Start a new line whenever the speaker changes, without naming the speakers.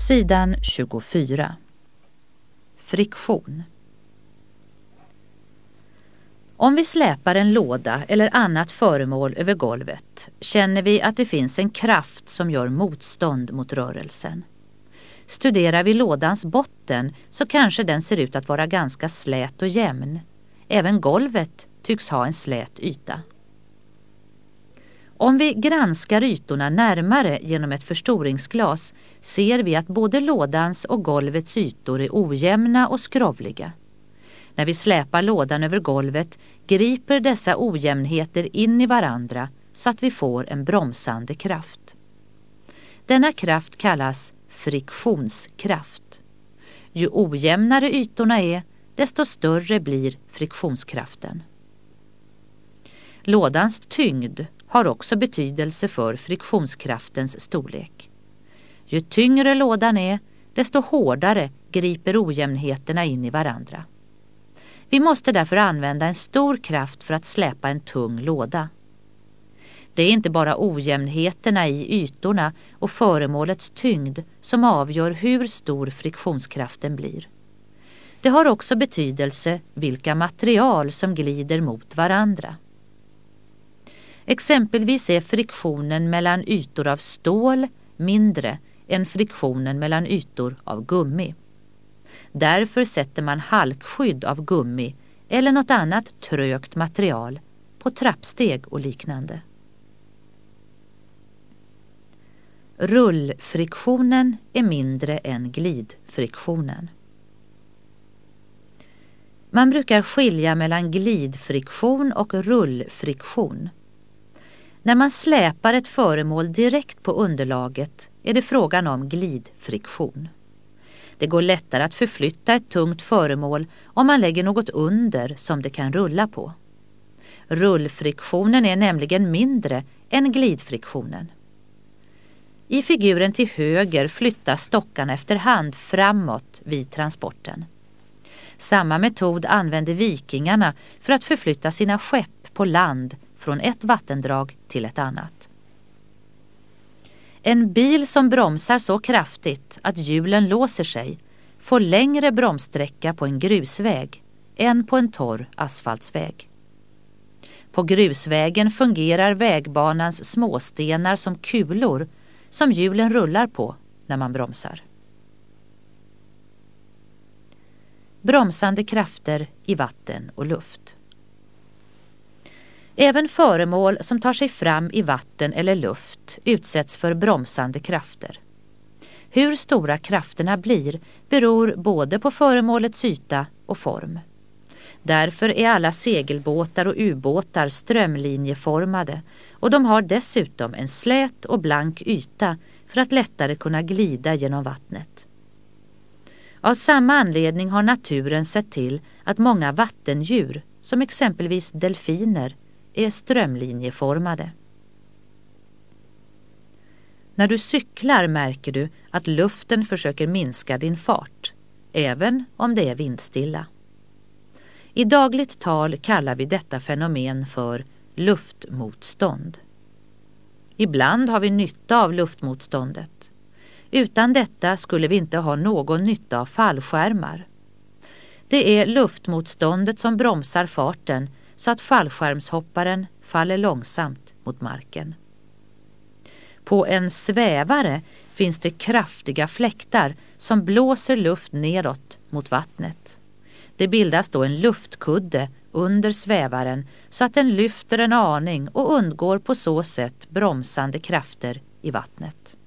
Sidan 24. Friktion. Om vi släpar en låda eller annat föremål över golvet känner vi att det finns en kraft som gör motstånd mot rörelsen. Studerar vi lådans botten så kanske den ser ut att vara ganska slät och jämn. Även golvet tycks ha en slät yta. Om vi granskar ytorna närmare genom ett förstoringsglas ser vi att både lådans och golvets ytor är ojämna och skrovliga. När vi släpar lådan över golvet griper dessa ojämnheter in i varandra så att vi får en bromsande kraft. Denna kraft kallas friktionskraft. Ju ojämnare ytorna är, desto större blir friktionskraften. Lådans tyngd har också betydelse för friktionskraftens storlek. Ju tyngre lådan är, desto hårdare griper ojämnheterna in i varandra. Vi måste därför använda en stor kraft för att släpa en tung låda. Det är inte bara ojämnheterna i ytorna och föremålets tyngd som avgör hur stor friktionskraften blir. Det har också betydelse vilka material som glider mot varandra. Exempelvis är friktionen mellan ytor av stål mindre än friktionen mellan ytor av gummi. Därför sätter man halkskydd av gummi eller något annat trögt material på trappsteg och liknande. Rullfriktionen är mindre än glidfriktionen. Man brukar skilja mellan glidfriktion och rullfriktion. När man släpar ett föremål direkt på underlaget är det frågan om glidfriktion. Det går lättare att förflytta ett tungt föremål om man lägger något under som det kan rulla på. Rullfriktionen är nämligen mindre än glidfriktionen. I figuren till höger flyttas stockarna efterhand framåt vid transporten. Samma metod använde vikingarna för att förflytta sina skepp på land från ett vattendrag till ett annat. En bil som bromsar så kraftigt att hjulen låser sig får längre bromssträcka på en grusväg än på en torr asfaltsväg. På grusvägen fungerar vägbanans småstenar som kulor som hjulen rullar på när man bromsar. Bromsande krafter i vatten och luft. Även föremål som tar sig fram i vatten eller luft utsätts för bromsande krafter. Hur stora krafterna blir beror både på föremålets yta och form. Därför är alla segelbåtar och ubåtar strömlinjeformade och de har dessutom en slät och blank yta för att lättare kunna glida genom vattnet. Av samma anledning har naturen sett till att många vattendjur, som exempelvis delfiner, är strömlinjeformade. När du cyklar märker du att luften försöker minska din fart, även om det är vindstilla. I dagligt tal kallar vi detta fenomen för luftmotstånd. Ibland har vi nytta av luftmotståndet. Utan detta skulle vi inte ha någon nytta av fallskärmar. Det är luftmotståndet som bromsar farten så att fallskärmshopparen faller långsamt mot marken. På en svävare finns det kraftiga fläktar som blåser luft nedåt mot vattnet. Det bildas då en luftkudde under svävaren så att den lyfter en aning och undgår på så sätt bromsande krafter i vattnet.